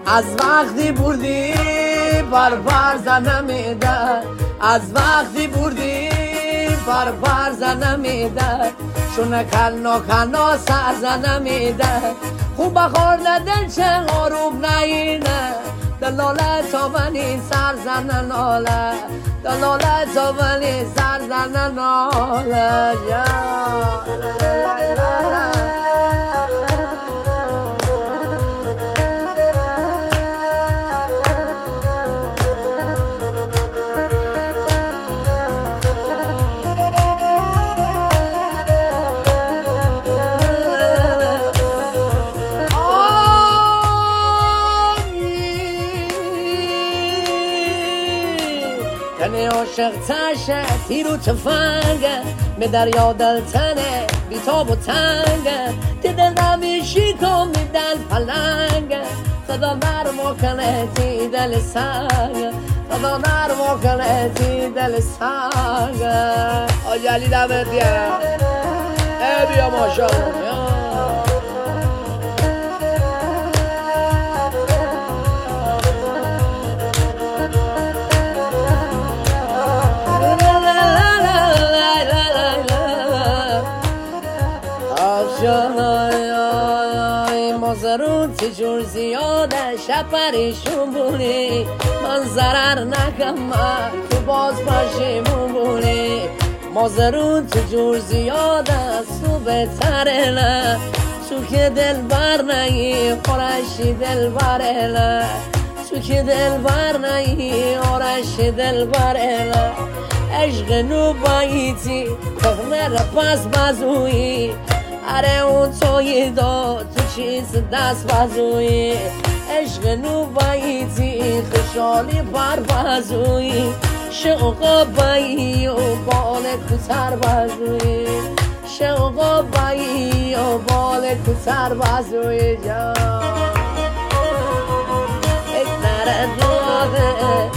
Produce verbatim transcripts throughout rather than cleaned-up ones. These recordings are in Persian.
از وقتی بردی پر پر زنمیده، از وقتی بردی پر پر زنمیده، شونه کنا کنا سر زنمیده. خوب بخور ندل چه غروب نینه، دلاله تا بنی سر زن ناله، دلاله تا بنی سر زن ناله. تنه عاشق تشه تیر و تفنگه، به دریا دلتنه بی تاب و تنگه، تی دل نمیشی کن می دل پلنگه، صدا نرمو کنه تی دل سنگه، صدا نرمو کنه تی دل سنگه. آجالی دمت دیه ای بیا ماشاءالله. مازرون تجور زیاده شب پریشون بونی، من ضرر نکم تو باز پشیمون بونی. مازرون تجور زیاده تو بهتره نه، تو که دل بر نگی خورشی دل بره نه، تو که دل بر نگی خورشی دل بره نه. عشق نو باییتی تخمه را پس بازویی، اره اون توی داد تو چیز دست بازویی. عشق نو باییتی خوشحالی پر بازویی، شوقا بایی و بال کتر بازویی، شوقا بایی و بال کتر بازویی. جان یک نره داده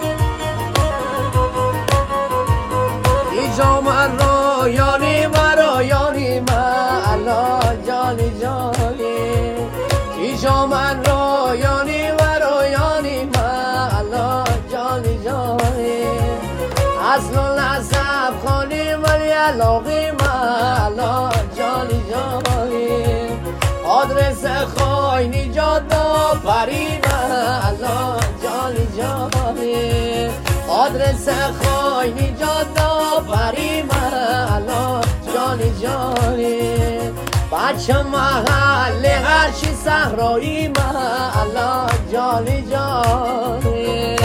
اینجا من رو یاری مرا یاری مرا جانی جانی، اینجا من رو یاری مرا یاری مرا جانی جانی. اصل و نسب خانی ولی علاقی مرا جانی جانی. آدرس خوی نجات دا پری مرا جانی جانی. آدرس خوی نجات دا پری مرا جانی جانی. بچه محل هرچی صحرایی مرا جانی جانی.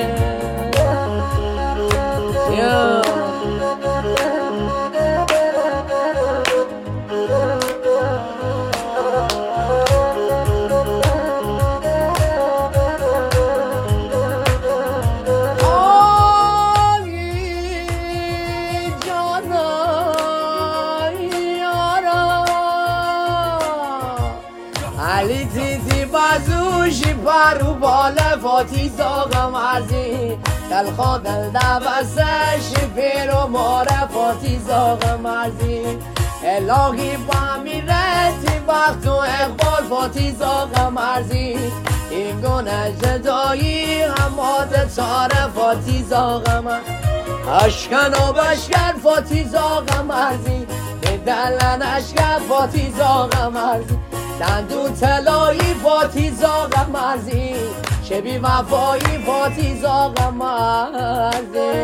علی تیتی بازوشی پرو باله فاتی زاغ مرزی، دل خواه دل دوستشی پیرو ماره فاتی زاغ مرزی. الهی با میرتی وقت و اقبال فاتی زاغ مرزی. این گونه جدایی هماد چاره فاتی زاغ مرزی. اشکن و بشکن فاتی زاغ مرزی، به دلن اشکن فاتی زاغ مرزی. دندو تلایی فاتی زاغ مرزی، شبی وفایی فاتی زاغ مرزی.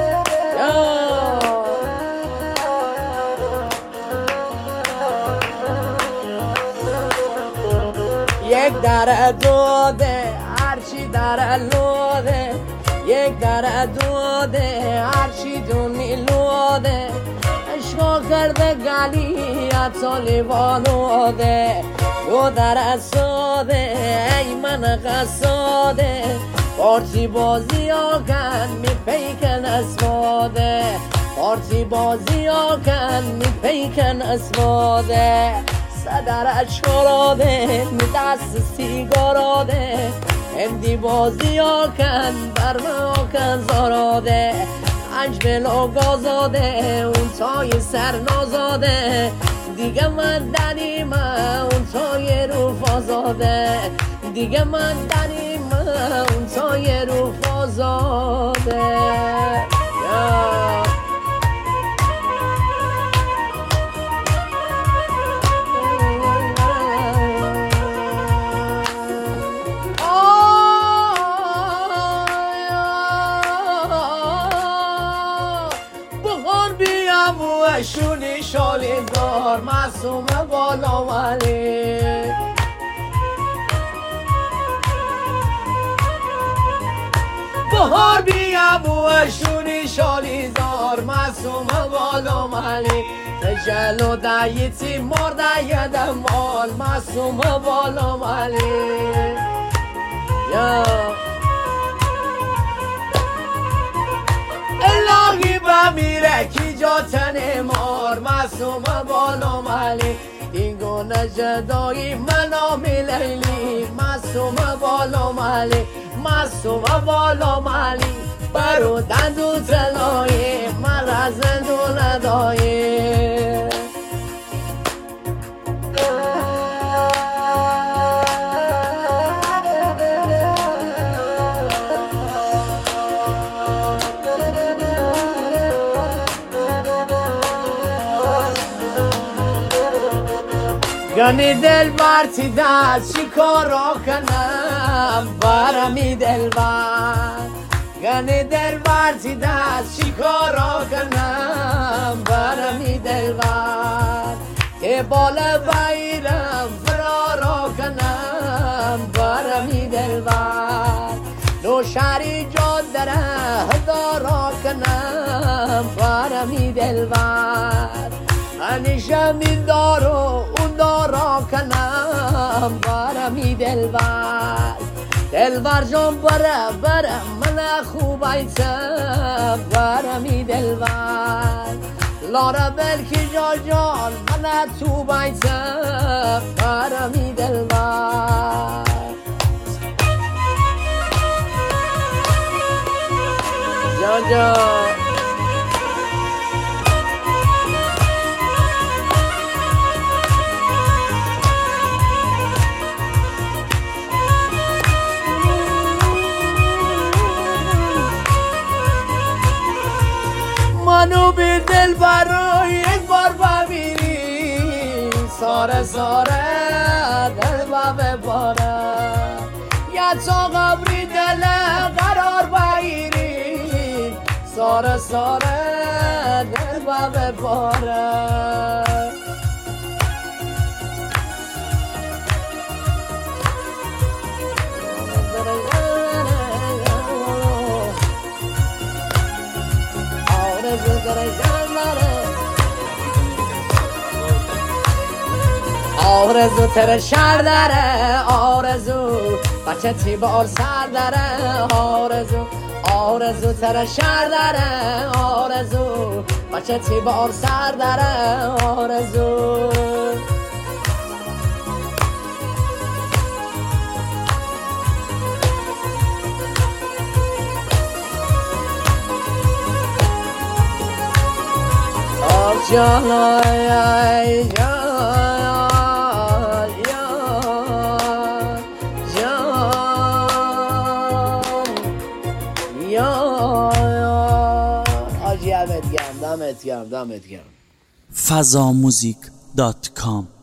یک در دوده هرچی در لوده، یک در دوده هرچی دونی لوده. عشقا کرده گلیت و لیوانوده، دو در ساده ای من قصاده. پارتی بازی ها کن می پیکن اسواده، پارتی بازی ها کن می پیکن اسواده. صدر چراده می دست سیگاراده، هندی بازی ها کن برمه ها کن زاراده. انج بلا گازاده اون تای سر نازاده، دیگه من دنیمه اون تای روف آزاده. دیگه من دنی من تا یه رو فازاده شونی شالی دار معصوم بالا ولی بهار بیا بو شونی شالی دار معصوم بالا ولی جلو دایتی مرد یدم مال معصوم بالا ولی یا الهی بمیره کی جا تن مار معصوم بالا مالی دینگو نجدایی منام لیلی معصوم بالا مالی معصوم بالا مالی برو دندو تلایی من را زندو ندایی گنی دل برتی دست چی کارا کنم برمی دل بر گنی دل برتی دست چی کارا کنم برمی دل بر که بالا بایرم فرارا کنم برمی دل بر نو شهری جاد داره دارا کنم برمی دل بر همیشه می دارو اون دارا کنم برمی دلبر دلبر جان بره بره من خوب ایتم برمی دلبر لاره بلکی جا جان من تو بیتم برمی دلبر جا جا منو بی دل برای یک بار ببینی ساره ساره دل با باره یا تا قبری دل قرار بگیری ساره ساره دل با باره آرزو تر شهر داره آرزو بچه تی بال سر داره آرزو آرزو تر شهر داره آرزو بچه تی بال سر داره آرزو جان ای جان فضاموزیک دات کام